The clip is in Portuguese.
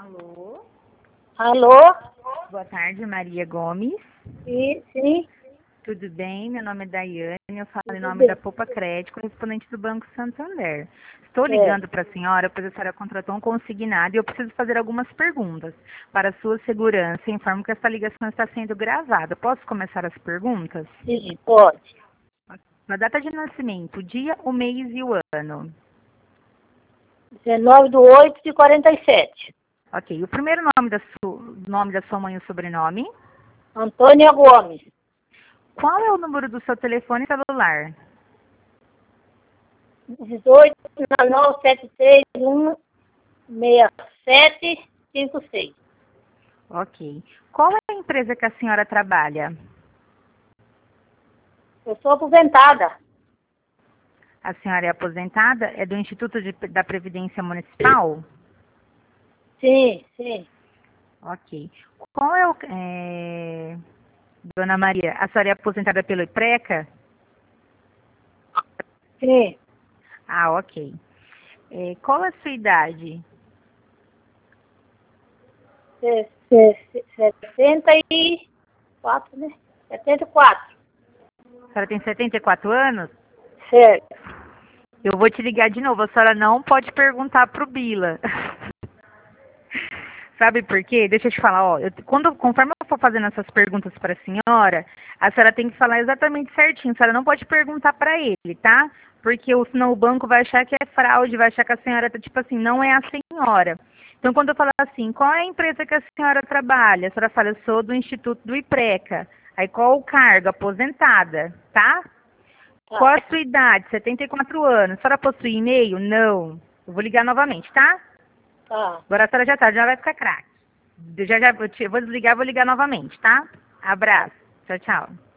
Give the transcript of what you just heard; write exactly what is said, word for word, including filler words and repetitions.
Alô? Alô? Boa tarde, Maria Gomes. Sim, sim. Tudo bem? Meu nome é Daiane, eu falo em Tudo nome bem. da Poupa Crédito, correspondente do Banco Santander. Estou É. ligando para a senhora, pois a senhora contratou um consignado e eu preciso fazer algumas perguntas. Para sua segurança, informo que esta ligação está sendo gravada. Posso começar as perguntas? Sim, pode. Na data de nascimento, o dia, o mês e o ano. dezenove de oito de quarenta e sete. Ok. O primeiro nome da, su... nome da sua mãe e o sobrenome? Antônia Gomes. Qual é o número do seu telefone celular? dezoito nove sete três um seis sete cinco seis. Ok. Qual é a empresa que a senhora trabalha? Eu sou aposentada. A senhora é aposentada? É do Instituto de- da Previdência Municipal? Sim, sim. Ok. Qual é o... é, Dona Maria, a senhora é aposentada pelo IPRECA? Sim. Ah, ok. É, qual é a sua idade? Se- se- se- setenta e quatro, né? setenta e quatro. A senhora tem setenta e quatro anos? Certo. Eu vou te ligar de novo. A senhora não pode perguntar pro Bila. Sabe por quê? Deixa eu te falar, ó, eu, quando, conforme eu for fazendo essas perguntas para a senhora, a senhora tem que falar exatamente certinho. A senhora não pode perguntar para ele, tá? Porque o- senão o banco vai achar que é fraude, vai achar que a senhora tá tipo assim, não é a senhora. Então, quando eu falar assim, qual é a empresa que a senhora trabalha? A senhora fala, eu sou do Instituto do IPRECA. Aí, qual o cargo? Aposentada, tá? Qual Tá. a sua idade? setenta e quatro anos. A senhora possui e-mail? Não. Eu vou ligar novamente, tá? Tá. Agora a senhora já tá, já vai ficar craque. Já, já, eu te- eu vou desligar, vou ligar novamente, tá? Abraço. Tchau, tchau.